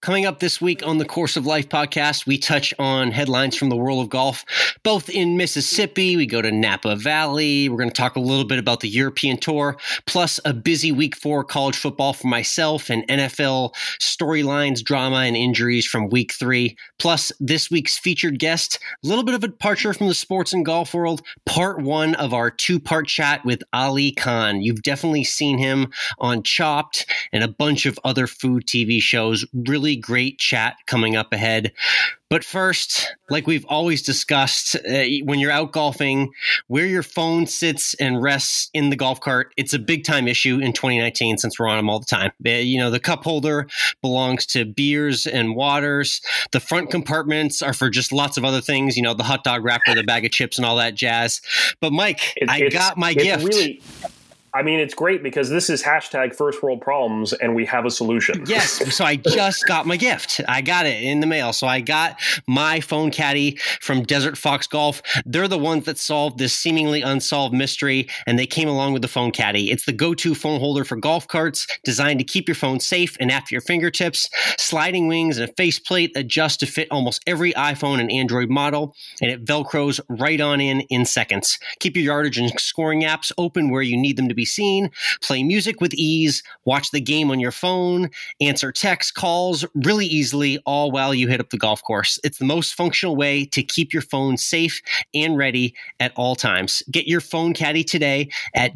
Coming up this week on the Course of Life podcast, we touch on headlines from the world of golf, both in Mississippi. We go to Napa Valley. We're going to talk a little bit about the European Tour, plus a busy week for college football for myself and NFL storylines, drama, and injuries from week 3. Plus this week's featured guest, a little bit of a departure from the sports and golf world, part 1 of our 2-part chat with Ali Khan. You've definitely seen him on Chopped and a bunch of other food TV shows. Really great chat coming up ahead. But first, like we've always discussed, when you're out golfing, where your phone sits and rests in the golf cart, it's a big time issue in 2019 since we're on them all the time. The cup holder belongs to beers and waters. The front compartments are for just lots of other things, the hot dog wrapper, the bag of chips and all that jazz. But Mike, I got my gift. It's great because this is hashtag first world problems and we have a solution. Yes. So I just got my gift. I got it in the mail. So I got my phone caddy from Desert Fox Golf. They're the ones that solved this seemingly unsolved mystery, and they came along with the phone caddy. It's the go-to phone holder for golf carts, designed to keep your phone safe and at your fingertips. Sliding wings and a faceplate adjust to fit almost every iPhone and Android model, and it Velcros right on in seconds. Keep your yardage and scoring apps open where you need them to be seen, play music with ease, watch the game on your phone, answer texts, calls really easily, all while you hit up the golf course. It's the most functional way to keep your phone safe and ready at all times. Get your phone caddy today at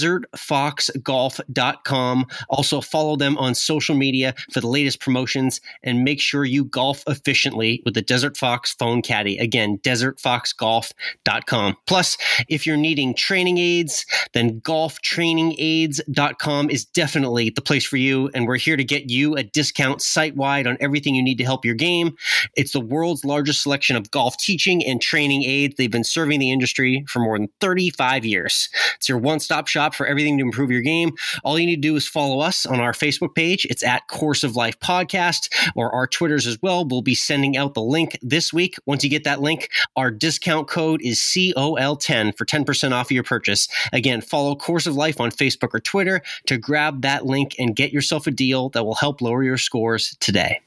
desertfoxgolf.com. Also follow them on social media for the latest promotions, and make sure you golf efficiently with the Desert Fox phone caddy. Again, desertfoxgolf.com. Plus, if you're needing training aids, then golftrainingaids.com is definitely the place for you, and we're here to get you a discount site-wide on everything you need to help your game. It's the world's largest selection of golf teaching and training aids. They've been serving the industry for more than 35 years. It's your one-stop shop for everything to improve your game. All you need to do is follow us on our Facebook page. It's at Course of Life Podcast, or our Twitters as well. We'll be sending out the link this week. Once you get that link, our discount code is COL10 for 10% off of your purchase. Again, follow Course of Life on Facebook or Twitter to grab that link and get yourself a deal that will help lower your scores today.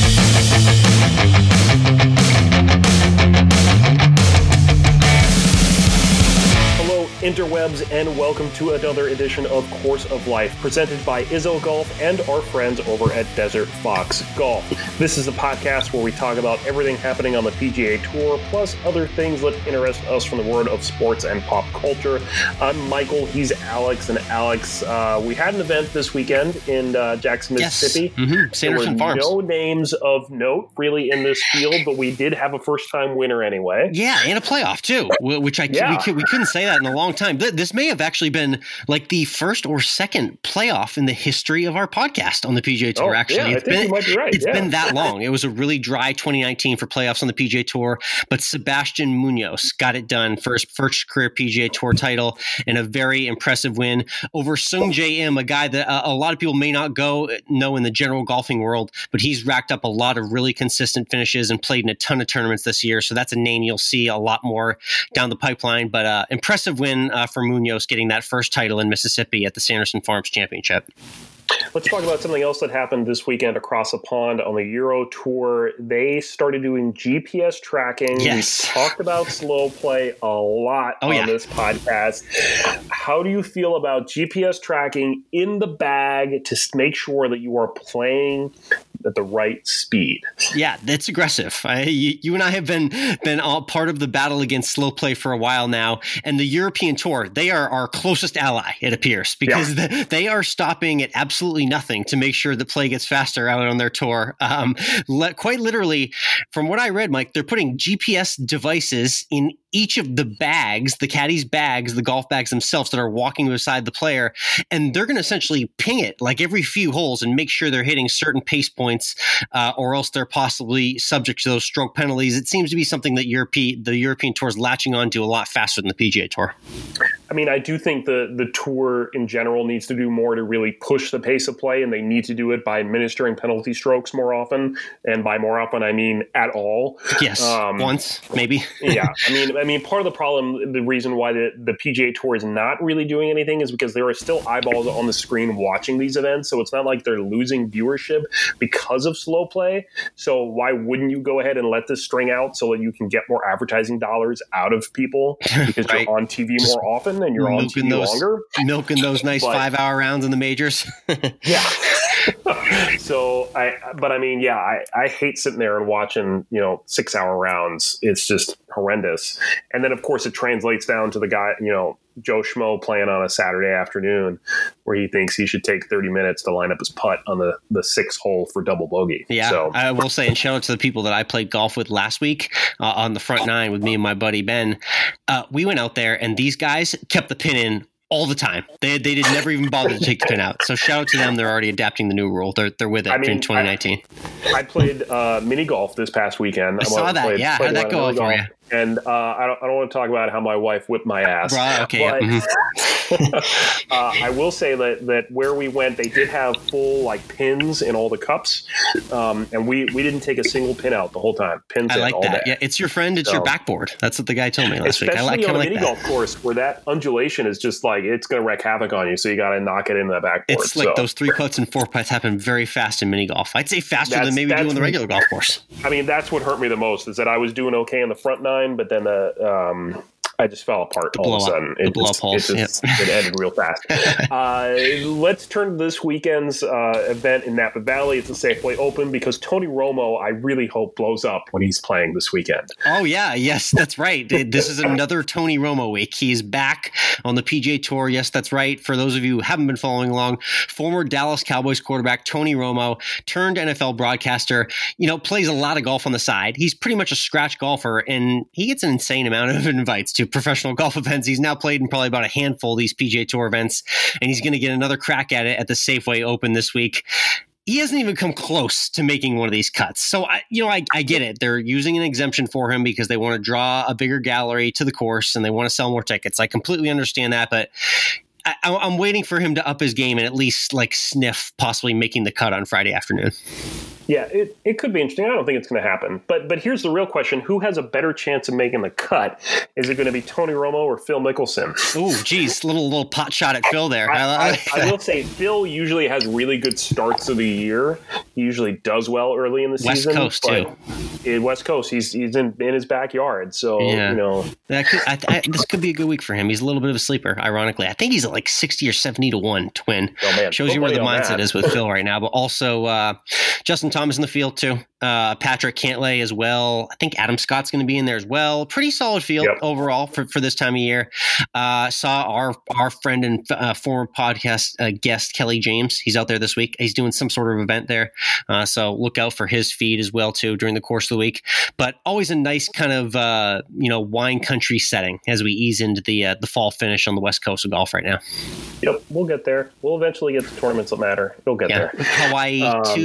Hello, interwebs, and welcome to another edition of Course of Life, presented by Izzo Golf and our friends over at Desert Fox Golf. This is a podcast where we talk about everything happening on the PGA Tour, plus other things that interest us from the world of sports and pop culture. I'm Michael, he's Alex, and Alex, we had an event this weekend in Jackson, Mississippi. Yes. Mm-hmm. Sanderson Farms. No names of note really in this field, but we did have a first-time winner anyway. Yeah, and a playoff too, which we couldn't say that in a long time. This may have actually been like the first or second playoff in the history of our podcast on the PGA Tour. Actually, I think you might be right. It's been that long. It was a really dry 2019 for playoffs on the PGA Tour, but Sebastian Munoz got it done for his first career PGA Tour title, and a very impressive win over Sung Jae Im, a guy that a lot of people may not know in the general golfing world, but he's racked up a lot of really consistent finishes and played in a ton of tournaments this year. So that's a name you'll see a lot more down the pipeline. But impressive win for Munoz, getting that first title in Mississippi at the Sanderson Farms Championship. Let's talk about something else that happened this weekend across the pond on the Euro Tour. They started doing GPS tracking. Yes. We talked about slow play a lot on this podcast. How do you feel about GPS tracking in the bag to make sure that you are playing at the right speed? Yeah, that's aggressive. You and I have been all part of the battle against slow play for a while now, and the European Tour, they are our closest ally, it appears, because they are stopping at absolutely nothing to make sure the play gets faster out on their tour. Quite literally, from what I read, Mike, they're putting GPS devices in each of the bags, the caddy's bags, the golf bags themselves that are walking beside the player, and they're going to essentially ping it like every few holes and make sure they're hitting certain pace points, or else they're possibly subject to those stroke penalties. It seems to be something that the European Tour is latching on to a lot faster than the PGA Tour. I mean, I do think the tour in general needs to do more to really push the pace of play, and they need to do it by administering penalty strokes more often. And by more often, I mean at all. Yes, once maybe. Yeah, I mean, part of the problem, the reason why the PGA Tour is not really doing anything is because there are still eyeballs on the screen watching these events. So it's not like they're losing viewership because of slow play. So why wouldn't you go ahead and let this string out so that you can get more advertising dollars out of people because right. You're on TV more often and you're on TV longer. Milking those nice 5-hour rounds in the majors. Yeah. So I hate sitting there and watching, 6-hour rounds. It's just horrendous. And then of course it translates down to the guy, Joe Schmo playing on a Saturday afternoon where he thinks he should take 30 minutes to line up his putt on the sixth hole for double bogey. Yeah, so I will say, and shout out to the people that I played golf with last week on the front nine with me and my buddy Ben. We went out there and these guys kept the pin in all the time. They did never even bother to take the pin out. So shout out to them. They're already adapting the new rule. They're with it in 2019. I played mini golf this past weekend. I saw that. Yeah, how'd that go for you? And I don't want to talk about how my wife whipped my ass. Right, okay. But, yeah. I will say that where we went, they did have full pins in all the cups, and we didn't take a single pin out the whole time. Pins. I like all that. day. Yeah, it's your friend. It's your backboard. That's what the guy told me last week. Especially on a mini golf course where that undulation is just it's going to wreak havoc on you. So you got to knock it into the backboard. It's like those 3 putts and 4 putts happen very fast in mini golf. I'd say faster than maybe doing the regular golf course. I mean, that's what hurt me the most is that I was doing okay in the front nine, but then I just fell apart all of a sudden. It ended real fast. Let's turn to this weekend's event in Napa Valley. It's a Safeway Open because Tony Romo, I really hope, blows up when he's playing this weekend. Oh, yeah. Yes, that's right. This is another Tony Romo week. He's back on the PGA Tour. Yes, that's right. For those of you who haven't been following along, former Dallas Cowboys quarterback Tony Romo turned NFL broadcaster, plays a lot of golf on the side. He's pretty much a scratch golfer, and he gets an insane amount of invites to professional golf events. He's now played in probably about a handful of these PGA Tour events, and he's going to get another crack at it at the Safeway Open this week. He hasn't even come close to making one of these cuts. So, I get it. They're using an exemption for him because they want to draw a bigger gallery to the course and they want to sell more tickets. I completely understand that, but I'm waiting for him to up his game and at least sniff possibly making the cut on Friday afternoon. Yeah, it could be interesting. I don't think it's going to happen. But here's the real question. Who has a better chance of making the cut? Is it going to be Tony Romo or Phil Mickelson? Oh, geez. Little pot shot at Phil there. I will say Phil usually has really good starts of the year. He usually does well early in the season. West Coast, too. In West Coast, he's in his backyard. So, this could be a good week for him. He's a little bit of a sleeper, ironically. I think he's at 60 or 70 to 1 to win. Oh, man. Shows you where the mindset is with Phil right now. But also Justin Thomas in the field too. Patrick Cantlay as well. I think Adam Scott's going to be in there as well. Pretty solid field overall for this time of year. Saw our friend and former podcast guest Kelly James. He's out there this week. He's doing some sort of event there. So look out for his feed as well too during the course of the week. But always a nice kind of wine country setting as we ease into the fall finish on the west coast of golf right now. Yep, we'll get there. We'll eventually get to tournaments that matter. We'll get there. Hawaii,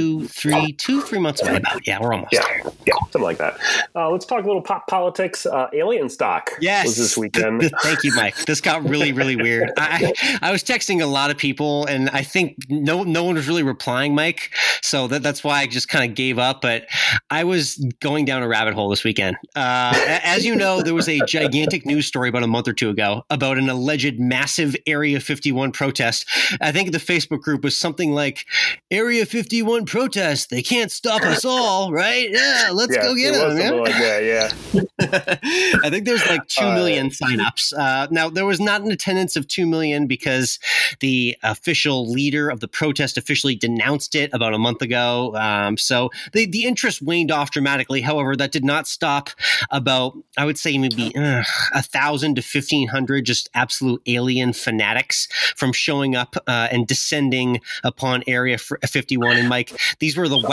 3 months away about. Yeah, we're almost there. Yeah, something like that. Let's talk a little pop politics. Alien Stock was this weekend. Thank you, Mike. This got really, really weird. I was texting a lot of people, and I think no one was really replying, Mike. So that's why I just kind of gave up. But I was going down a rabbit hole this weekend. As you know, there was a gigantic news story about a month or two ago about an alleged massive Area 51 protest. I think the Facebook group was something like Area 51 protest. They can't stop us all, right? Yeah, let's go get them. Yeah? Like that, yeah. I think there's 2 million signups. Now, there was not an attendance of 2 million because the official leader of the protest officially denounced it about a month ago. So the interest waned off dramatically. However, that did not stop about, I would say, maybe 1,000 to 1,500 just absolute alien fanatics from showing up and descending upon Area 51. And Mike, these were the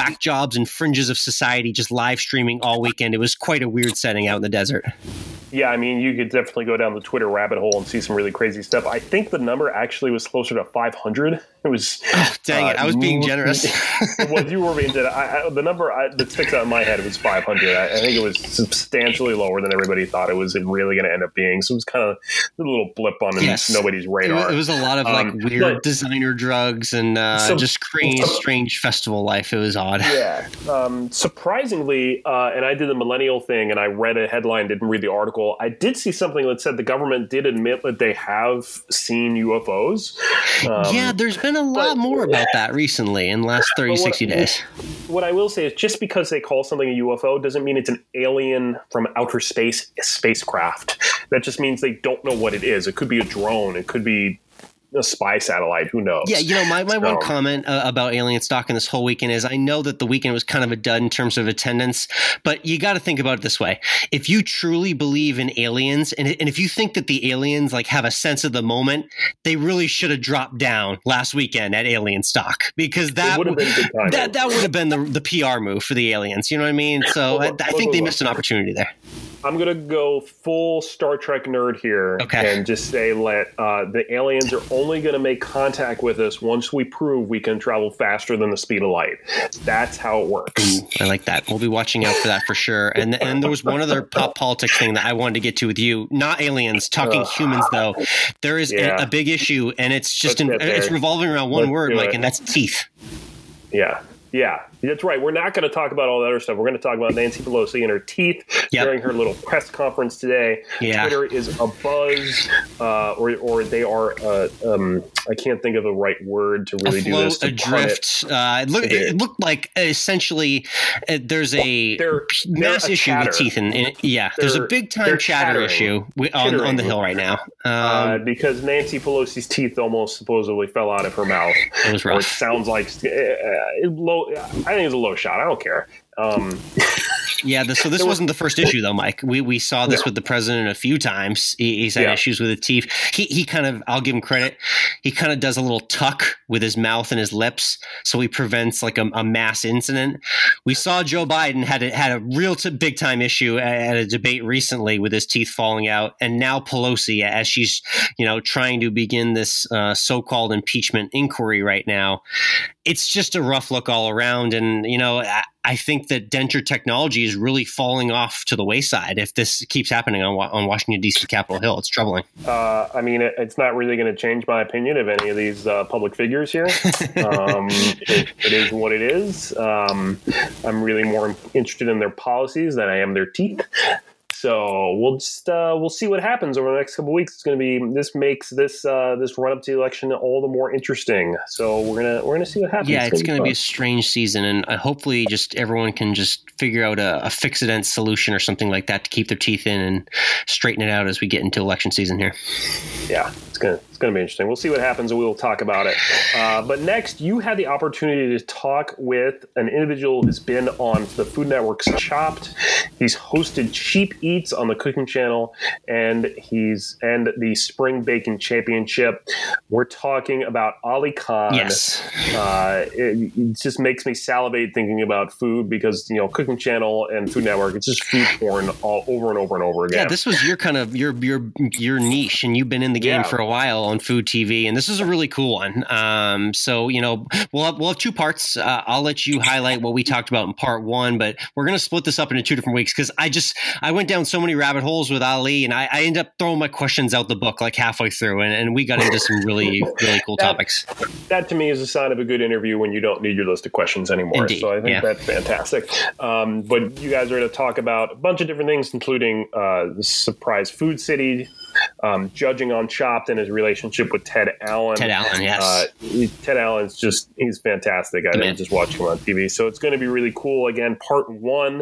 whack jobs and fringes of society just live streaming all weekend. It was quite a weird setting out in the desert. Yeah, I mean, you could definitely go down the Twitter rabbit hole and see some really crazy stuff. I think the number actually was closer to 500. It was. Oh, dang it! I was being generous. Well, you were being generous. The number that sticks out in my head was 500. I think it was substantially lower than everybody thought it was really going to end up being. So it was kind of a little blip on nobody's radar. It was a lot of weird designer drugs and just strange festival life. It was odd. Yeah. Surprisingly, and I did the millennial thing, and I read a headline, didn't read the article. I did see something that said the government did admit that they have seen UFOs. Yeah, there's been a lot more about that recently in the last 30, 60 days. What I will say is just because they call something a UFO doesn't mean it's an alien from outer space, a spacecraft. That just means they don't know what it is. It could be a drone. It could be a spy satellite. Who knows? Yeah, my one comment about alien stalking this whole weekend is I know that the weekend was kind of a dud in terms of attendance, but you got to think about it this way. If you truly believe in aliens, and if you think that the aliens like have a sense of the moment, they really should have dropped down last weekend at Alien Stock, because that would have been good timing. That would have been the PR move for the aliens. You know what I mean? So I think they missed an opportunity there. I'm going to go full Star Trek nerd here and just say the aliens are only going to make contact with us once we prove we can travel faster than the speed of light. That's how it works. Ooh, I like that. We'll be watching out for that for sure. And there was one other pop politics thing that I wanted to get to with you. Not aliens, talking humans, though. There is a big issue, and it's just it's revolving around one word, Mike, and that's teeth. Yeah, that's right. We're not going to talk about all that other stuff. We're going to talk about Nancy Pelosi and her teeth during her little press conference today. Yeah. Twitter is abuzz, or they are. I can't think of the right word to really do this. Adrift. It looked like essentially there's a mass issue with teeth, there's a big time chatter issue on the Hill right now because Nancy Pelosi's teeth almost supposedly fell out of her mouth. It was rough. Or it sounds like I think it's a low shot. I don't care. So this wasn't the first issue though, Mike. We saw this with the president a few times. He's had issues with the teeth. He kind of, I'll give him credit, he kind of does a little tuck with his mouth and his lips, so he prevents like a mass incident. We saw Joe Biden had a real big time issue at a debate recently with his teeth falling out, and now Pelosi, as she's trying to begin this so-called impeachment inquiry right now. It's just a rough look all around, and I think that denture technology is really falling off to the wayside if this keeps happening on Washington, D.C. Capitol Hill. It's troubling. It's not really going to change my opinion of any of these public figures here. It is what it is. I'm really more interested in their policies than I am their teeth. So we'll see what happens over the next couple of weeks. This makes this run up to the election all the more interesting. So we're gonna see what happens. Yeah, it's gonna be a strange season, and hopefully just everyone can just figure out a fix-it-ent solution or something like that to keep their teeth in and straighten it out as we get into election season here. Yeah, it's gonna be interesting. We'll see what happens, and we'll talk about it. But next, you had the opportunity to talk with an individual who's been on the Food Network's Chopped. He's hosted Cheap Eats on the Cooking Channel, and the Spring Baking Championship. We're talking about Ali Khan. Yes. It just makes me salivate thinking about food because Cooking Channel and Food Network, it's just food porn all over and over and over again. Yeah, this was your kind of your niche, and you've been in the game for a while on food TV, and this is a really cool one. So we'll have two parts. I'll let you highlight what we talked about in part one, but we're going to split this up into 2 different weeks because I went down so many rabbit holes with Ali, and I ended up throwing my questions out the book like halfway through, and we got into some really, really cool topics. That to me is a sign of a good interview when you don't need your list of questions anymore. Indeed. So I think that's fantastic. But you guys are going to talk about a bunch of different things, including the surprise food city, judging on Chopped and his relationship with Ted Allen. Ted Allen, yes. Ted Allen's he's fantastic. I just watch him on TV. So it's going to be really cool. Again, part one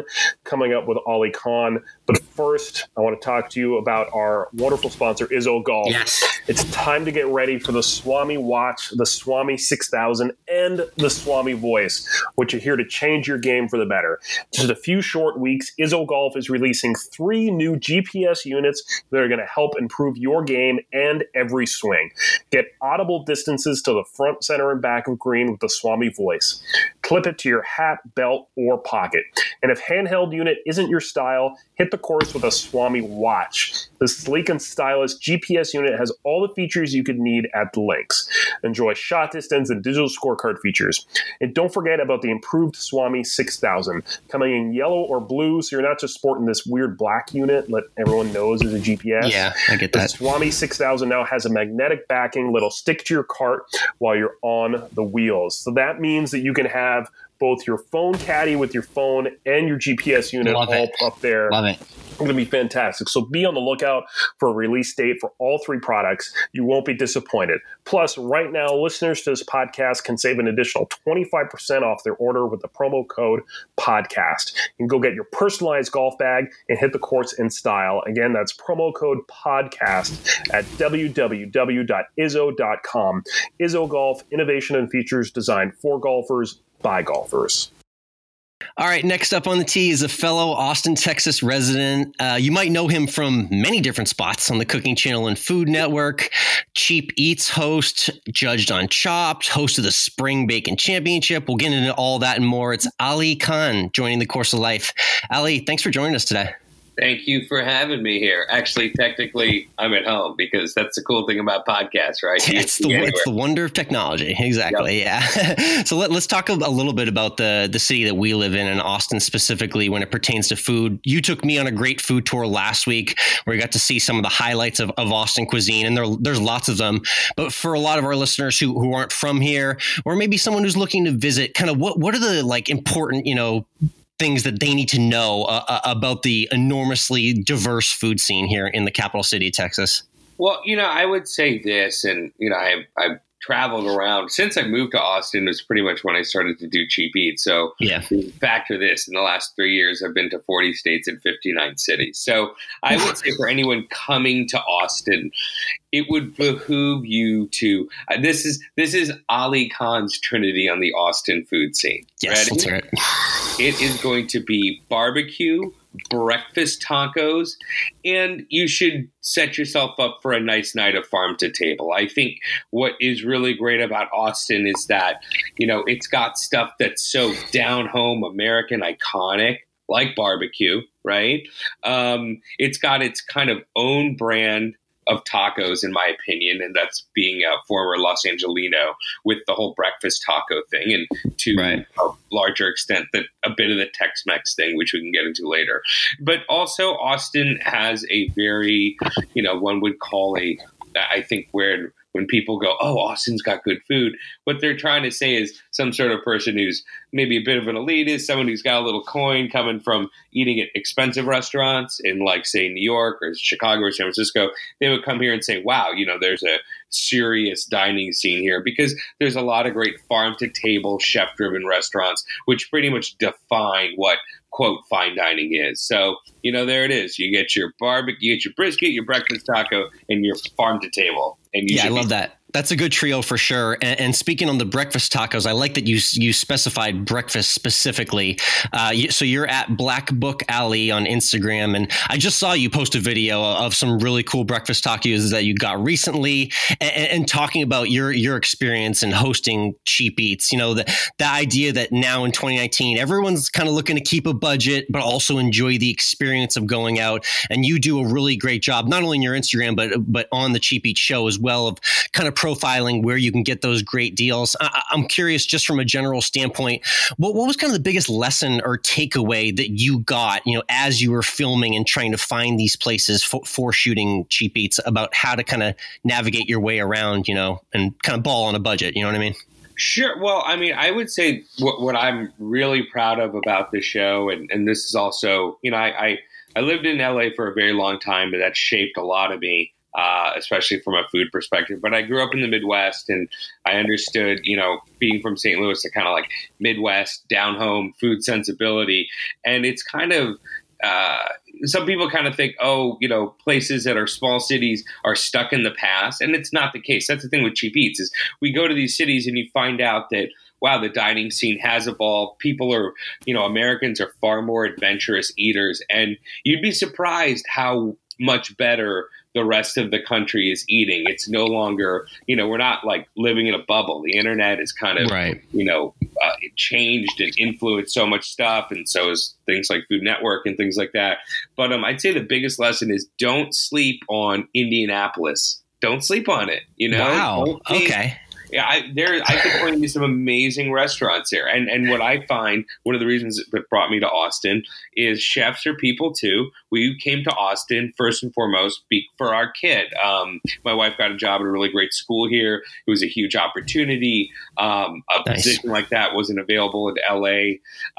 coming up with Ali Khan. But first, I want to talk to you about our wonderful sponsor, Izzo Golf. Yes. It's time to get ready for the Swami Watch, the Swami 6000, and the Swami Voice, which are here to change your game for the better. Just a few short weeks, Izzo Golf is releasing 3 new GPS units that are going to help improve your game and every swing. Get audible distances to the front, center, and back of green with the Swami Voice. Clip it to your hat, belt, or pocket. And if handheld unit isn't your style, hit the course with a Swami Watch. The sleek and stylish GPS unit has all the features you could need at the links. Enjoy shot distance and digital scorecard features. And don't forget about the improved Swami 6000, coming in yellow or blue, so you're not just sporting this weird black unit that everyone knows is a GPS. Yeah, I get that. The Swami 6000 now has a magnetic backing that'll stick to your cart while you're on the wheels. So that means that you can have both your phone caddy with your phone and your GPS unit up there. Love it. It's going to be fantastic. So be on the lookout for a release date for all 3 products. You won't be disappointed. Plus, right now, listeners to this podcast can save an additional 25% off their order with the promo code podcast. You can go get your personalized golf bag and hit the course in style. Again, that's promo code podcast at www.izzo.com. Izzo Golf, innovation and features designed for golfers by golfers. All right, next up on the tee is a fellow Austin, Texas resident. You might know him from many different spots on the Cooking Channel and Food Network. Cheap Eats host, judged on Chopped, host of the Spring Bacon Championship. We'll get into all that and more. It's Ali Khan joining the Course of Life. Ali, thanks for joining us today. Thank you for having me here. Actually, technically, I'm at home because that's the cool thing about podcasts, right? It's the wonder of technology. Exactly. Yep. Yeah. So let's talk a little bit about the city that we live in Austin specifically when it pertains to food. You took me on a great food tour last week where we got to see some of the highlights of Austin cuisine, and there's lots of them. But for a lot of our listeners who aren't from here, or maybe someone who's looking to visit, kind of what are the important, things that they need to know about the enormously diverse food scene here in the capital city of Texas? Well, I would say this, and, I've traveled around since I moved to Austin was pretty much when I started to do Cheap Eats. So factor this, in the last 3 years, I've been to 40 states and 59 cities. So I would say for anyone coming to Austin, it would behoove you to, this is Ali Khan's Trinity on the Austin food scene. Yes, let's hear it. It is going to be barbecue, breakfast tacos, and you should set yourself up for a nice night of farm to table. I think what is really great about Austin is that, it's got stuff that's so down home, American, iconic, like barbecue, right? It's got its kind of own brand of tacos, in my opinion, and that's being a former Los Angelino with the whole breakfast taco thing, and to a larger extent that a bit of the Tex-Mex thing, which we can get into later. But also Austin has a very, one would call I think when people go, oh, Austin's got good food, what they're trying to say is some sort of person who's maybe a bit of an elitist, someone who's got a little coin coming from eating at expensive restaurants in, like, say, New York or Chicago or San Francisco. They would come here and say, wow, there's a serious dining scene here, because there's a lot of great farm-to-table, chef-driven restaurants, which pretty much define what, quote, fine dining is. So, there it is. You get your barbecue, you get your brisket, your breakfast taco, and your farm-to-table. And I love that. That's a good trio for sure. And speaking on the breakfast tacos, I like that you specified breakfast specifically. So you're at Black Book Ali on Instagram, and I just saw you post a video of some really cool breakfast tacos that you got recently, and talking about your experience in hosting Cheap Eats. The idea that now in 2019, everyone's kind of looking to keep a budget, but also enjoy the experience of going out. And you do a really great job, not only in your Instagram, but on the Cheap Eats show as well, of kind of profiling where you can get those great deals. I'm curious, just from a general standpoint, what was kind of the biggest lesson or takeaway that you got, as you were filming and trying to find these places for shooting Cheap Eats, about how to kind of navigate your way around, and kind of ball on a budget, you know what I mean? Sure. Well, I would say what I'm really proud of about the show, and this is also, I lived in LA for a very long time, but that shaped a lot of me. especially from a food perspective. But I grew up in the Midwest, and I understood, being from St. Louis, the kind of like Midwest, down home food sensibility. And it's kind of, some people kind of think, places that are small cities are stuck in the past. And it's not the case. That's the thing with Cheap Eats is we go to these cities and you find out that, wow, the dining scene has evolved. People are, Americans are far more adventurous eaters. And you'd be surprised how much better the rest of the country is eating. It's no longer, we're not like living in a bubble. The internet is kind of, right. It changed and influenced so much stuff. And so is things like Food Network and things like that. But I'd say the biggest lesson is don't sleep on Indianapolis. Don't sleep on it. Wow. Okay. Yeah, I could point you some amazing restaurants there. And what I find, one of the reasons that brought me to Austin is chefs are people too. We came to Austin first and foremost for our kid. My wife got a job at a really great school here. It was a huge opportunity. Position like that wasn't available in LA.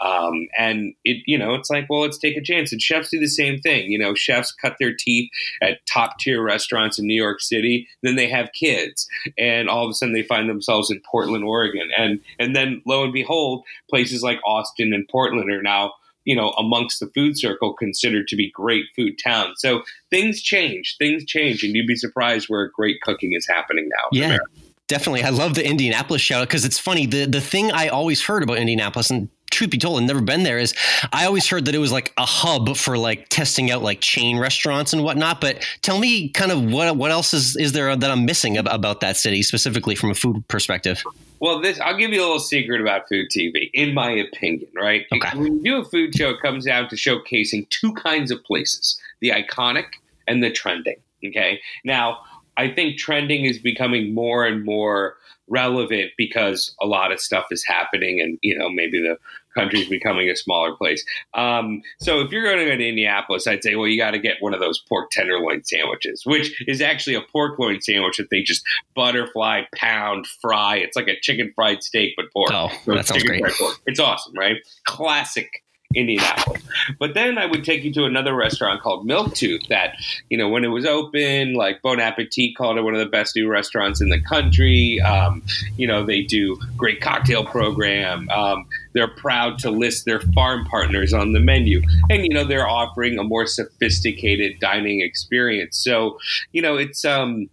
And it's like, well, let's take a chance. And chefs do the same thing. Chefs cut their teeth at top tier restaurants in New York City. Then they have kids, and all of a sudden they find themselves in Portland, Oregon. And then lo and behold, places like Austin and Portland are now, amongst the food circle considered to be great food towns. So things change, and you'd be surprised where great cooking is happening now. Yeah. Definitely. I love the Indianapolis shout out because it's funny. The thing I always heard about Indianapolis, and truth be told, I've never been there, is I always heard that it was like a hub for like testing out like chain restaurants and whatnot. But tell me kind of what else is there that I'm missing about that city, specifically from a food perspective? Well, I'll give you a little secret about food TV, in my opinion, right? Okay. When you do a food show, it comes down to showcasing two kinds of places, the iconic and the trending, okay? Now, I think trending is becoming more and more relevant because a lot of stuff is happening and, maybe the country's becoming a smaller place. So if you're going to go to Indianapolis, I'd say, well, you got to get one of those pork tenderloin sandwiches, which is actually a pork loin sandwich that they just butterfly, pound, fry. It's like a chicken fried steak, but pork. Oh, so that sounds great. It's awesome, right? Classic Indianapolis. But then I would take you to another restaurant called Milktooth that, when it was open, like Bon Appetit called it one of the best new restaurants in the country. They do great cocktail program. They're proud to list their farm partners on the menu. And, they're offering a more sophisticated dining experience. So, it's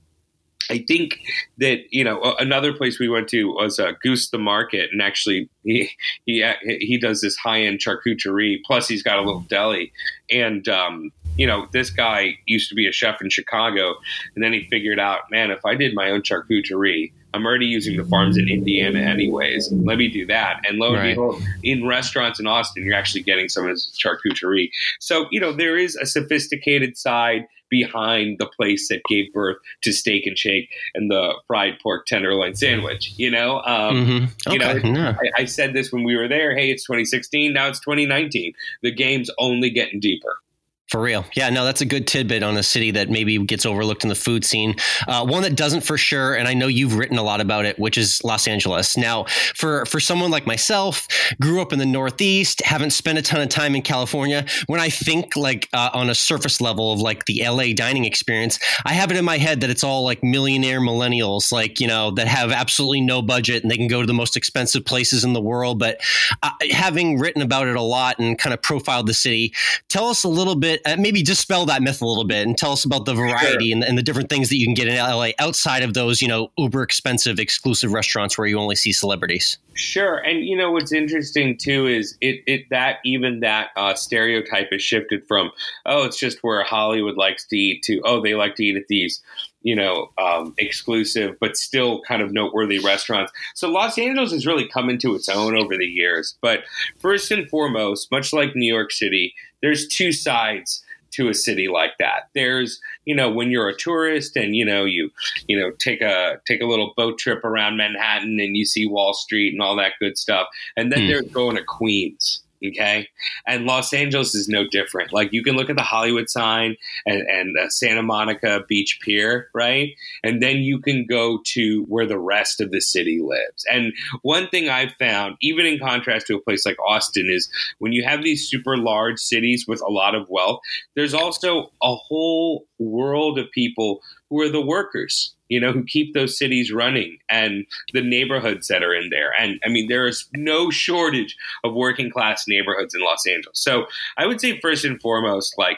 I think that, another place we went to was Goose the Market, and actually he does this high-end charcuterie, plus he's got a little deli. And, this guy used to be a chef in Chicago, and then he figured out, man, if I did my own charcuterie, I'm already using the farms in Indiana anyways. Let me do that. And lo and behold, in restaurants in Austin, you're actually getting some of this charcuterie. So, there is a sophisticated side behind the place that gave birth to Steak and Shake and the fried pork tenderloin sandwich. I said this when we were there. Hey, it's 2016. Now it's 2019. The game's only getting deeper. For real. Yeah, no, that's a good tidbit on a city that maybe gets overlooked in the food scene. One that doesn't for sure, and I know you've written a lot about it, which is Los Angeles. Now, for someone like myself, grew up in the Northeast, haven't spent a ton of time in California, when I think like on a surface level of like the LA dining experience, I have it in my head that it's all like millionaire millennials, like, that have absolutely no budget and they can go to the most expensive places in the world. But having written about it a lot and kind of profiled the city, tell us a little bit. Maybe dispel that myth a little bit and tell us about the variety and the different things that you can get in LA outside of those, uber expensive exclusive restaurants where you only see celebrities. Sure. And what's interesting too is that stereotype has shifted from, it's just where Hollywood likes to eat to, they like to eat at these, exclusive, but still kind of noteworthy restaurants. So Los Angeles has really come into its own over the years. But first and foremost, much like New York City, there's two sides to a city like that. There's, when you're a tourist and, you take a little boat trip around Manhattan and you see Wall Street and all that good stuff. And then there's going to Queens. Okay. And Los Angeles is no different. Like, you can look at the Hollywood sign and Santa Monica Beach Pier, right? And then you can go to where the rest of the city lives. And one thing I've found, even in contrast to a place like Austin, is when you have these super large cities with a lot of wealth, there's also a whole world of people who are the workers, who keep those cities running, and the neighborhoods that are in there. And I mean, there is no shortage of working class neighborhoods in Los Angeles. So I would say first and foremost, like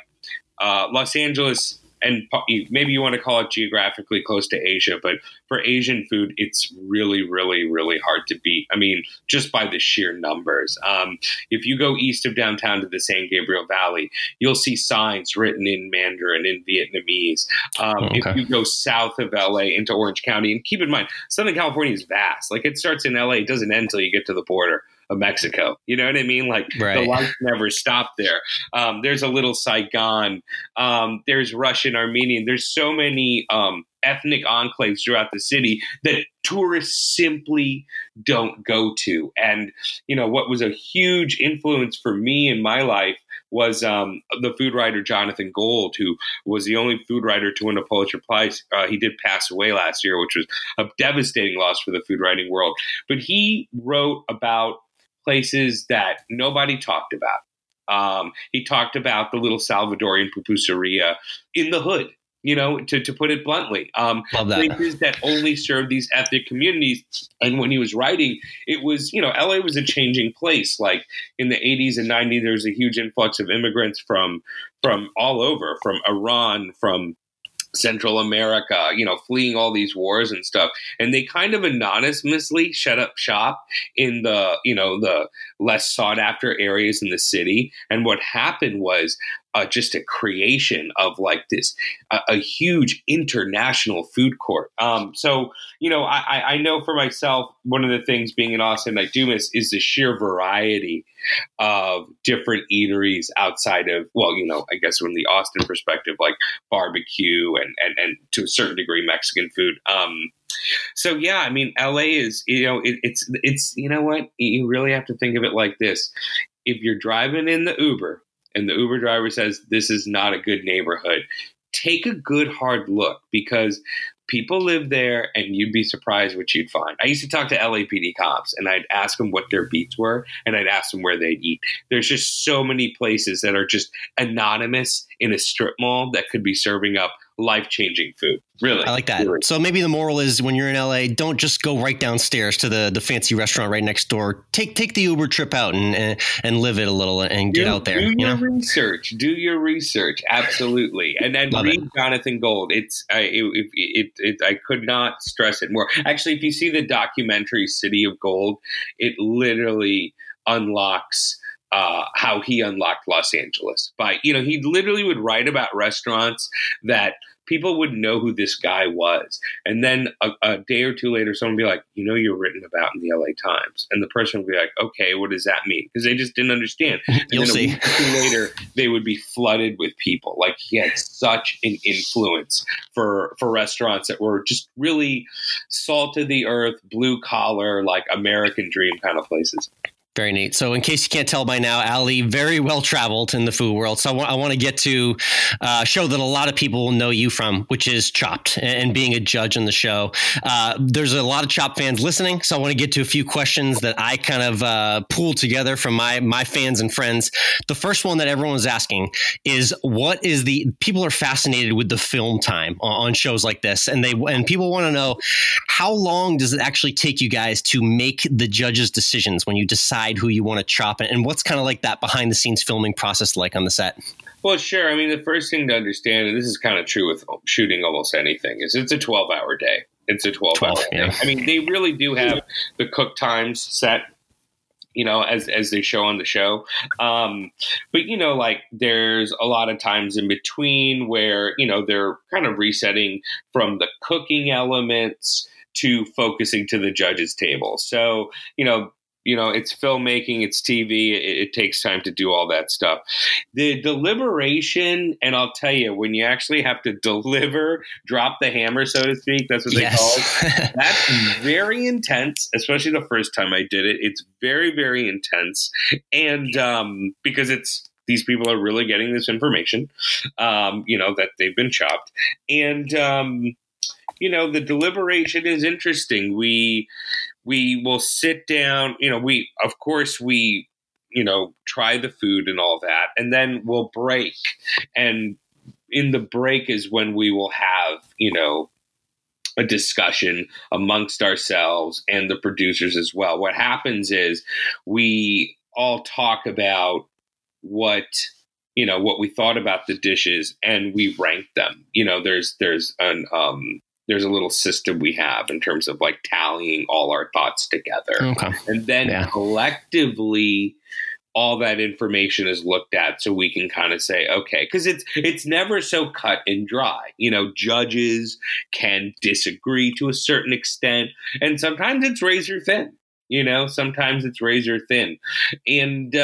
Los Angeles, and maybe you want to call it geographically close to Asia, but for Asian food, it's really, really, really hard to beat. I mean, just by the sheer numbers. If you go east of downtown to the San Gabriel Valley, you'll see signs written in Mandarin, in Vietnamese. If you go south of LA into Orange County, and keep in mind, Southern California is vast. Like, it starts in LA, it doesn't end until you get to the border of Mexico. You know what I mean? Like, The lights never stop there. There's a little Saigon. There's Russian, Armenian. There's so many ethnic enclaves throughout the city that tourists simply don't go to. And, what was a huge influence for me in my life was the food writer Jonathan Gold, who was the only food writer to win a Pulitzer Prize. He did pass away last year, which was a devastating loss for the food writing world. But he wrote about places that nobody talked about. He talked about the little Salvadorian pupuseria in the hood, to put it bluntly. Places that only serve these ethnic communities. And when he was writing, it was, LA was a changing place. Like, in the 80s and 90s, there was a huge influx of immigrants from all over, from Iran, from Central America, fleeing all these wars and stuff. And they kind of anonymously shut up shop in the, the less sought after areas in the city. And what happened was just a creation of like this, a huge international food court. So, I know for myself, one of the things being in Austin I do miss is the sheer variety of different eateries outside of, I guess from the Austin perspective, like barbecue and to a certain degree Mexican food. So yeah, I mean, LA is, it's you know what, you really have to think of it like this. If you're driving in the Uber and the Uber driver says this is not a good neighborhood, take a good hard look, because people live there and you'd be surprised what you'd find. I used to talk to LAPD cops and I'd ask them what their beats were and I'd ask them where they'd eat. There's just so many places that are just anonymous in a strip mall that could be serving up life-changing food. Really. I like that. Really. So maybe the moral is, when you're in LA, don't just go right downstairs to the fancy restaurant right next door. Take the Uber trip out and live it a little and get out there. Do your research. Do your research. Absolutely. And then read Jonathan Gold. I could not stress it more. Actually, if you see the documentary City of Gold, it literally unlocks how he unlocked Los Angeles. He literally would write about restaurants that people would know who this guy was. And then a day or two later, someone would be like, you're written about in the LA Times. And the person would be like, okay, what does that mean? Because they just didn't understand. And You'll then see. A week or two later, they would be flooded with people. Like, he had such an influence for restaurants that were just really salt of the earth, blue collar, like American dream kind of places. Very neat. So in case you can't tell by now, Ali, very well traveled in the food world. So I want to get to a show that a lot of people know you from, which is Chopped, and being a judge on the show. There's a lot of Chopped fans listening, so I want to get to a few questions that I kind of pulled together from my fans and friends. The first one that everyone was asking is, people are fascinated with the film time on shows like this, and people want to know, how long does it actually take you guys to make the judges' decisions when you decide who you want to chop, and what's kind of like that behind the scenes filming process like on the set? Well, sure. I mean, the first thing to understand, and this is kind of true with shooting almost anything, is it's a 12-hour day. It's a 12-hour day. Yeah. I mean, they really do have the cook times set, as they show on the show. But, like, there's a lot of times in between where, they're kind of resetting from the cooking elements to focusing to the judges' table. So, it's filmmaking, it's TV. It takes time to do all that stuff. The deliberation, and I'll tell you, when you actually have to drop the hammer, so to speak, that's what they call it. That's very intense, especially the first time I did it. It's very, very intense. And because these people are really getting this information, that they've been chopped. And, the deliberation is interesting. We will sit down, we try the food and all that, and then we'll break. And in the break is when we will have, a discussion amongst ourselves and the producers as well. What happens is we all talk about what we thought about the dishes, and we rank them. There's a little system we have in terms of like tallying all our thoughts together. Okay. And then collectively all that information is looked at, so we can kind of say, okay, because it's never so cut and dry. Judges can disagree to a certain extent, and sometimes it's razor thin. Sometimes it's razor thin, and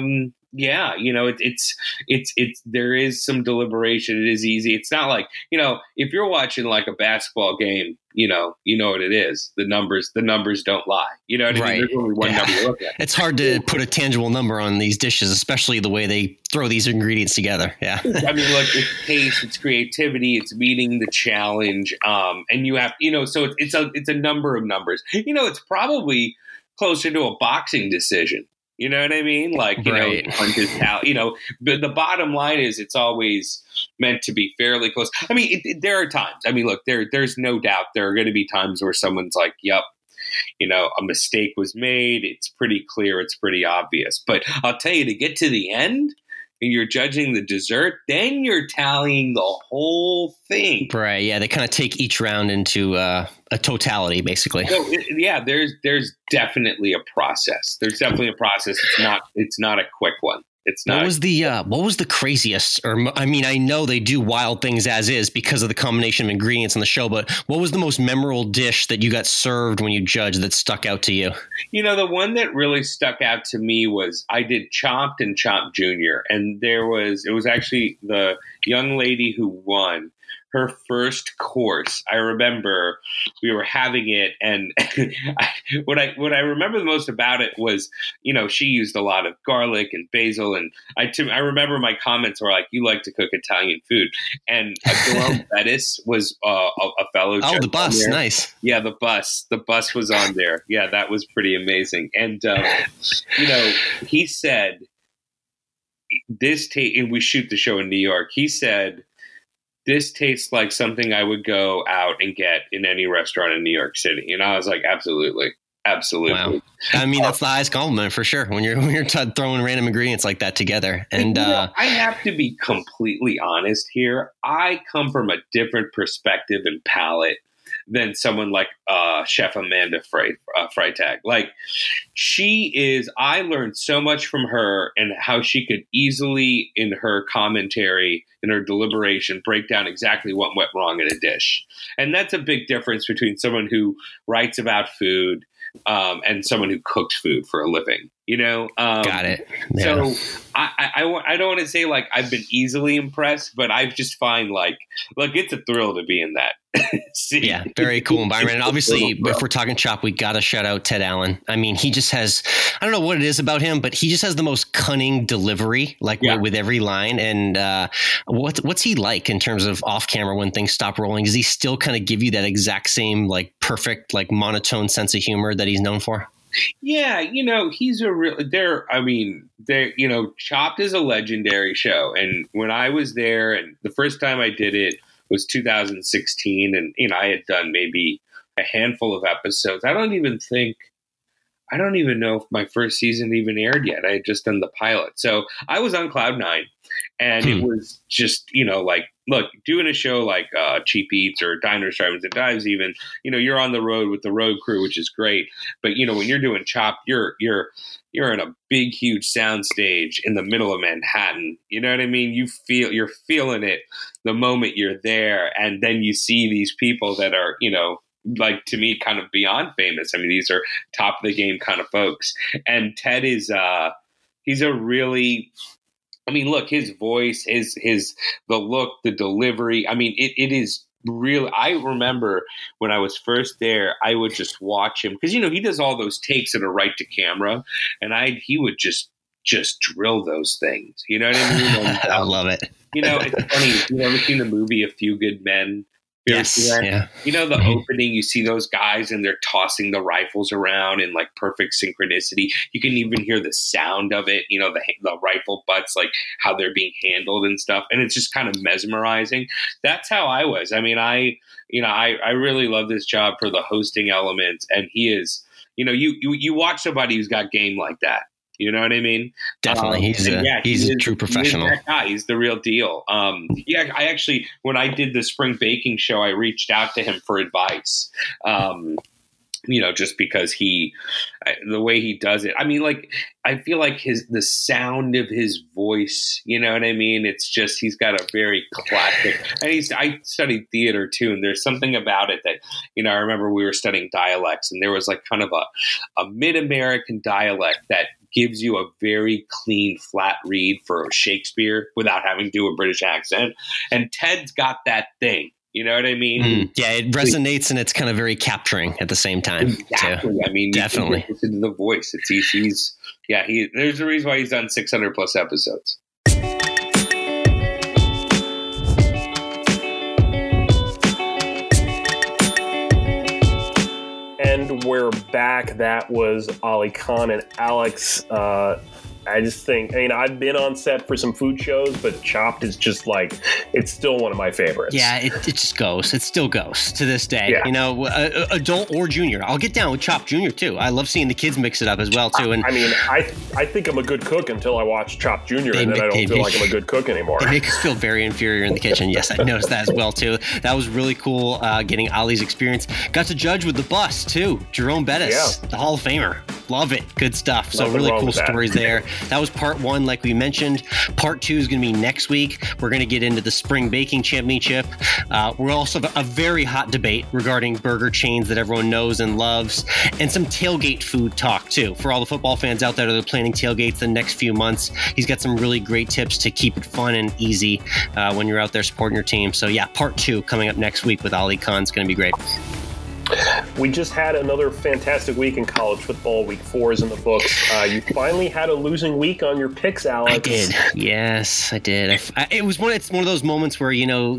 it's there is some deliberation. It is easy. It's not like, if you're watching like a basketball game, you know what it is. The numbers don't lie. You know what I mean? There's only one number to look at. It's hard to put a tangible number on these dishes, especially the way they throw these ingredients together. Yeah. I mean, look, it's taste, it's creativity, it's meeting the challenge. And you have, so it's a number of numbers. It's probably closer to a boxing decision. You know what I mean? Like, punches out, but the bottom line is it's always meant to be fairly close. I mean, there are times. I mean, look, there's no doubt there are going to be times where someone's like, yep, a mistake was made. It's pretty clear. It's pretty obvious. But I'll tell you, to get to the end, and you're judging the dessert, then you're tallying the whole thing. Right. Yeah. They kind of take each round into a totality, basically. So, there's definitely a process. There's definitely a process. It's not a quick one. It's not. What was the craziest? I know they do wild things as is because of the combination of ingredients in the show, but what was the most memorable dish that you got served when you judged that stuck out to you? The one that really stuck out to me was I did Chopped and Chopped Junior, and it was actually the young lady who won her first course. I remember we were having it, and what I remember the most about it was, she used a lot of garlic and basil, and I remember my comments were like, "You like to cook Italian food," and Jerome Bettis was a fellow. Oh, the bus, nice. Yeah, the bus was on there. Yeah, that was pretty amazing, and he said and we shoot the show in New York. He said, "This tastes like something I would go out and get in any restaurant in New York City." And I was like, absolutely. Wow. I mean, that's the highest compliment for sure when you're throwing random ingredients like that together. And I have to be completely honest here. I come from a different perspective and palate than someone like Chef Amanda Freitag. Like, I learned so much from her and how she could easily, in her commentary, in her deliberation, break down exactly what went wrong in a dish. And that's a big difference between someone who writes about food and someone who cooks food for a living. Got it. Yeah. So I don't want to say like I've been easily impressed, but I just find like, look, it's a thrill to be in that. Yeah, very cool environment. And obviously, if we're talking Chop, we got to shout out Ted Allen. I mean, he just has, I don't know what it is about him, but he just has the most cunning delivery, with every line. And what's he like in terms of off camera when things stop rolling? Does he still kind of give you that exact same perfect monotone sense of humor that he's known for? Yeah, he's a real Chopped is a legendary show. And when I was there, and the first time I did it was 2016, and I had done maybe a handful of episodes. I don't even know if my first season even aired yet. I had just done the pilot. So I was on cloud nine, and it was just, look, doing a show like Cheap Eats or Diners, Drive-Ins, and Dives even, you're on the road with the road crew, which is great. But, when you're doing Chopped, you're in a big, huge sound stage in the middle of Manhattan. You know what I mean? You're feeling it the moment you're there. And then you see these people that are, like, to me, kind of beyond famous. I mean, these are top of the game kind of folks. And Ted is, he's a really, I mean, look, his voice, the look, the delivery. I mean, it is really, I remember when I was first there, I would just watch him because, he does all those takes that are right to camera, and he would just drill those things. You know what I mean? And, I love it. It's funny. You've ever seen the movie A Few Good Men? Yes. Yeah. The opening, you see those guys and they're tossing the rifles around in like perfect synchronicity. You can even hear the sound of it, the rifle butts, like how they're being handled and stuff. And it's just kind of mesmerizing. That's how I was. I mean, I really love this job for the hosting elements. And he is, you watch somebody who's got game like that. You know what I mean? Definitely. He's a true professional. He's that guy. He's the real deal. I actually, when I did the spring baking show, I reached out to him for advice. Just because the way he does it. I mean, like, I feel like the sound of his voice, you know what I mean? It's just, he's got a very classic, and I studied theater too. And there's something about it that, I remember we were studying dialects, and there was like kind of a mid-American dialect that gives you a very clean, flat read for Shakespeare without having to do a British accent. And Ted's got that thing. You know what I mean? Yeah, it resonates, and it's kind of very capturing at the same time. Exactly. Too. I mean, definitely. Listen to the voice. There's a reason why he's done 600 plus episodes. And we're back. That was Ali Khan and Alex. I just think, I've been on set for some food shows, but Chopped is just like, it's still one of my favorites. Yeah, it just goes. It still goes to this day. Yeah. Adult or junior. I'll get down with Chopped Junior too. I love seeing the kids mix it up as well too. And I think I'm a good cook until I watch Chopped Junior, and then I don't feel like I'm a good cook anymore. They make us feel very inferior in the kitchen. Yes, I noticed that as well too. That was really cool, getting Ali's experience. Got to judge with the bus too. Jerome Bettis, the Hall of Famer. Love it. Good stuff. So really cool stories there. That was part one, like we mentioned. Part two is going to be next week. We're going to get into the Spring Baking Championship. We're also a very hot debate regarding burger chains that everyone knows and loves, and some tailgate food talk too. For all the football fans out there that are planning tailgates the next few months, he's got some really great tips to keep it fun and easy when you're out there supporting your team. So yeah, part two coming up next week with Ali Khan is going to be great. We just had another fantastic week in college football. Week 4 is in the books. You finally had a losing week on your picks, Alex. I did. Yes, I did. It's one of those moments where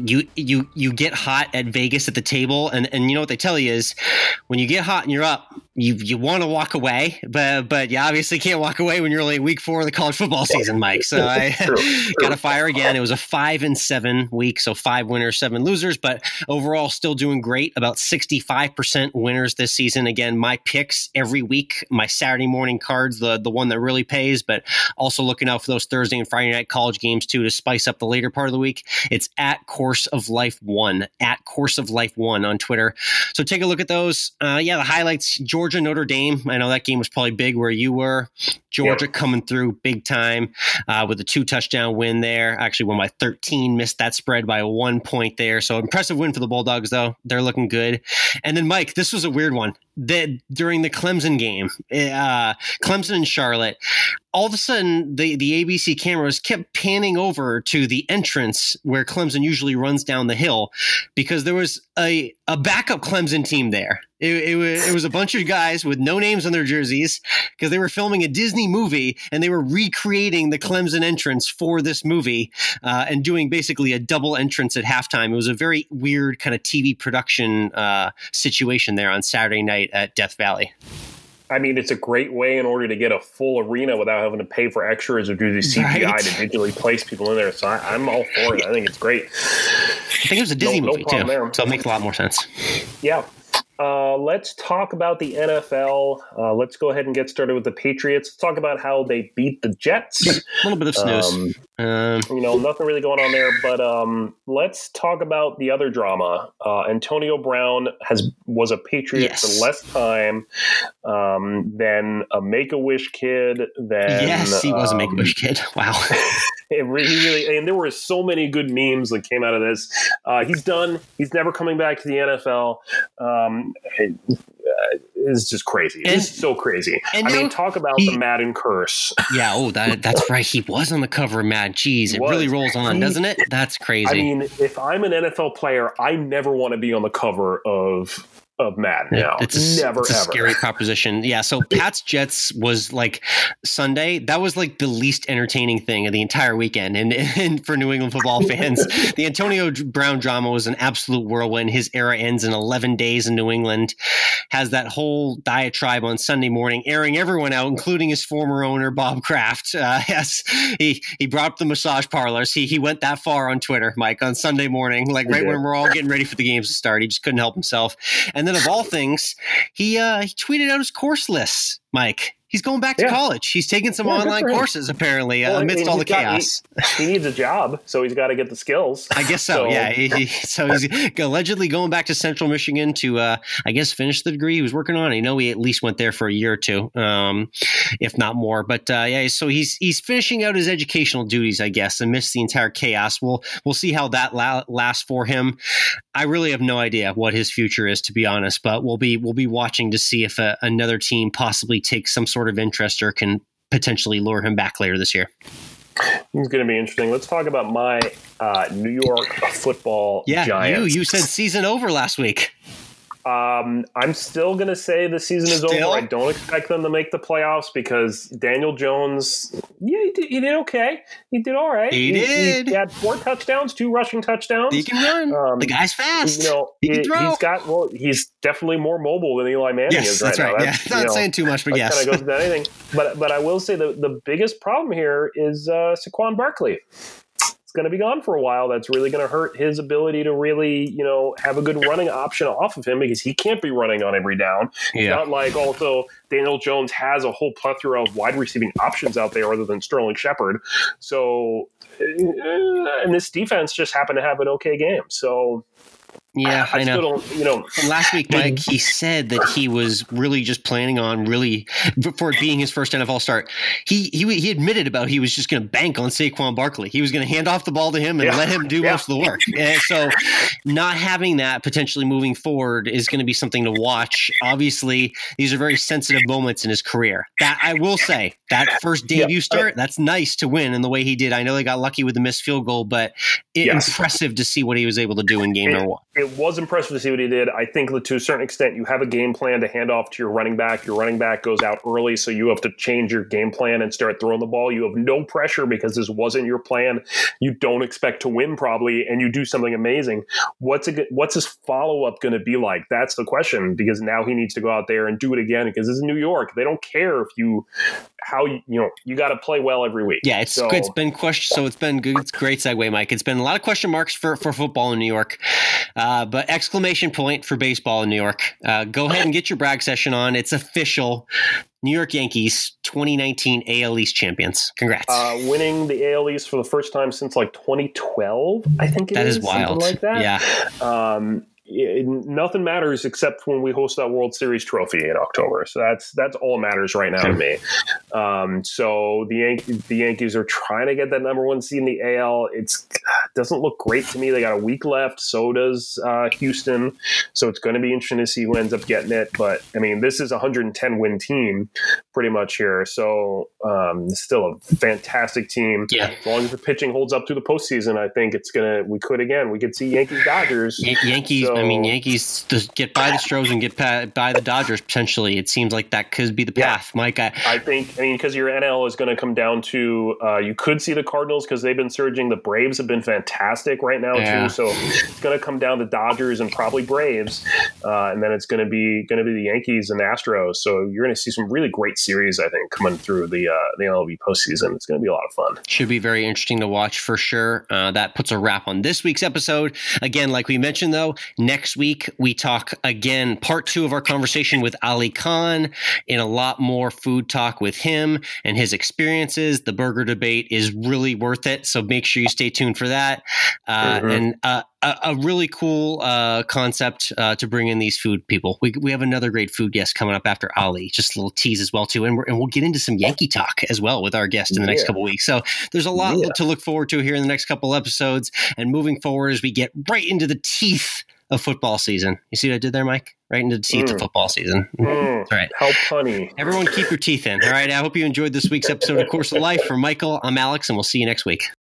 you get hot at Vegas at the table, and you know what they tell you is when you get hot and you're up, you want to walk away, but you obviously can't walk away when you're only week 4 of the college football season, Mike. So I got to fire again. It was a 5-7 week, so 5 winners, 7 losers, but overall still doing great. About 65% winners this season. Again, my picks every week, my Saturday morning cards, the one that really pays, but also looking out for those Thursday and Friday night college games too to spice up the later part of the week. It's at Course of Life 1, at Course of Life 1 on Twitter. So take a look at those. The highlights: Georgia, Notre Dame. I know that game was probably big where you were. Georgia coming through big time with a 2-touchdown win there. Actually won by 13, missed that spread by 1 point there. So impressive win for the Bulldogs, though. They're looking good. And then, Mike, this was a weird one. During the Clemson game, Clemson and Charlotte, all of a sudden the ABC cameras kept panning over to the entrance where Clemson usually runs down the hill because there was a backup Clemson team there. It was a bunch of guys with no names on their jerseys because they were filming a Disney movie and they were recreating the Clemson entrance for this movie and doing basically a double entrance at halftime. It was a very weird kind of TV production situation there on Saturday night at Death Valley. I mean, it's a great way in order to get a full arena without having to pay for extras or do the CGI to digitally place people in there. So I'm all for it. I think it's great. I think it was a Disney movie too, there. So it makes a lot more sense. Yeah. Let's talk about the NFL. Let's go ahead and get started with the Patriots. Let's talk about how they beat the Jets. A little bit of snooze. Nothing really going on there. But let's talk about the other drama. Antonio Brown was a Patriot for less time than a Make-A-Wish kid. Yes, he was a Make-A-Wish kid. Wow. He really, and there were so many good memes that came out of this. He's done. He's never coming back to the NFL. It's just crazy. It's so crazy. I mean, talk about the Madden curse. Yeah. Oh, that's right. He was on the cover of Madden. Jeez, it really rolls on, doesn't it? That's crazy. I mean, if I'm an NFL player, I never want to be on the cover of Madden now. It's a scary proposition. Yeah. So Pats Jets was like Sunday. That was like the least entertaining thing of the entire weekend. And for New England football fans, the Antonio Brown drama was an absolute whirlwind. His era ends in 11 days in New England. Has that whole diatribe on Sunday morning, airing everyone out, including his former owner, Bob Kraft. Yes, he brought up the massage parlors. He went that far on Twitter, Mike, on Sunday morning, like when we're all getting ready for the games to start. He just couldn't help himself. And then of all things, he tweeted out his course lists, Mike. He's going back to college. He's taking some online courses, apparently, amidst all the chaos. He needs a job, so he's got to get the skills. I guess so, yeah. So he's allegedly going back to Central Michigan to, I guess, finish the degree he was working on. I know he at least went there for a year or two, if not more. But, so he's finishing out his educational duties, I guess, amidst the entire chaos. We'll see how that lasts for him. I really have no idea what his future is, to be honest, but we'll be watching to see if another team possibly takes some sort of interest or can potentially lure him back later this year. It's going to be interesting. Let's talk about my New York football Giants. You said season over last week. I'm still going to say the season is over. I don't expect them to make the playoffs because Daniel Jones, he did okay. He did all right. He did. He had 4 touchdowns, 2 rushing touchdowns. He can run. The guy's fast. He can throw. He's definitely more mobile than Eli Manning is right now. That's not saying too much, but yes. Kind of goes without anything. But I will say the biggest problem here is Saquon Barkley. Going to be gone for a while. That's really going to hurt his ability to really, have a good running option off of him because he can't be running on every down. Yeah. Not like also Daniel Jones has a whole plethora of wide receiving options out there other than Sterling Shepard. So, and this defense just happened to have an okay game. So, yeah, I know. Still don't, Last week, Mike, he said that he was really just planning on for it being his first NFL start. He admitted he was just going to bank on Saquon Barkley. He was going to hand off the ball to him and let him do most of the work. And so not having that potentially moving forward is going to be something to watch. Obviously, these are very sensitive moments in his career. That I will say, that first debut start, that's nice to win in the way he did. I know they got lucky with the missed field goal, but impressive to see what he was able to do in game number 1. It was impressive to see what he did. I think that to a certain extent, you have a game plan to hand off to your running back. Your running back goes out early, so you have to change your game plan and start throwing the ball. You have no pressure because this wasn't your plan. You don't expect to win probably, and you do something amazing. What's his follow-up going to be like? That's the question, because now he needs to go out there and do it again because this is New York. They don't care if you got to play well every week. Yeah, it's been question. So it's been good. It's a great segue, Mike. It's been a lot of question marks for football in New York. But exclamation point for baseball in New York. Go ahead and get your brag session on. It's official. New York Yankees, 2019 AL East champions. Congrats. Winning the AL East for the first time since like 2012, I think it is. That is wild. Something like that. Yeah. Nothing matters except when we host that World Series trophy in October. So that's all that matters right now to me. So the Yankees are trying to get that number 1 seed in the AL. It doesn't look great to me. They got a week left. So does Houston. So it's going to be interesting to see who ends up getting it. But I mean, this is a 110 win team pretty much here. So it's still a fantastic team. Yeah. As long as the pitching holds up through the postseason, I think we could see Yankees Dodgers. Yankees. I mean, Yankees to get by the Stros and get by the Dodgers potentially. It seems like that could be the path, Mike. I think because your NL is going to come down to you could see the Cardinals because they've been surging. The Braves have been fantastic right now too. So it's going to come down to Dodgers and probably Braves, and then it's going to be the Yankees and Astros. So you're going to see some really great series, I think, coming through the MLB postseason. It's going to be a lot of fun. Should be very interesting to watch for sure. That puts a wrap on this week's episode. Again, like we mentioned, though. Next week, we talk again, part 2 of our conversation with Ali Khan, in a lot more food talk with him and his experiences. The burger debate is really worth it, so make sure you stay tuned for that. that. And a really cool concept to bring in these food people. We have another great food guest coming up after Ali. Just a little tease as well too, and we'll get into some Yankee talk as well with our guest in the next couple of weeks. So there's a lot to look forward to here in the next couple episodes, and moving forward as we get right into the teeth of football season. You see what I did there, Mike? Right into the teeth of football season. That's right. How punny. Everyone keep your teeth in. All right. I hope you enjoyed this week's episode of Course of Life. For Michael, I'm Alex, and we'll see you next week.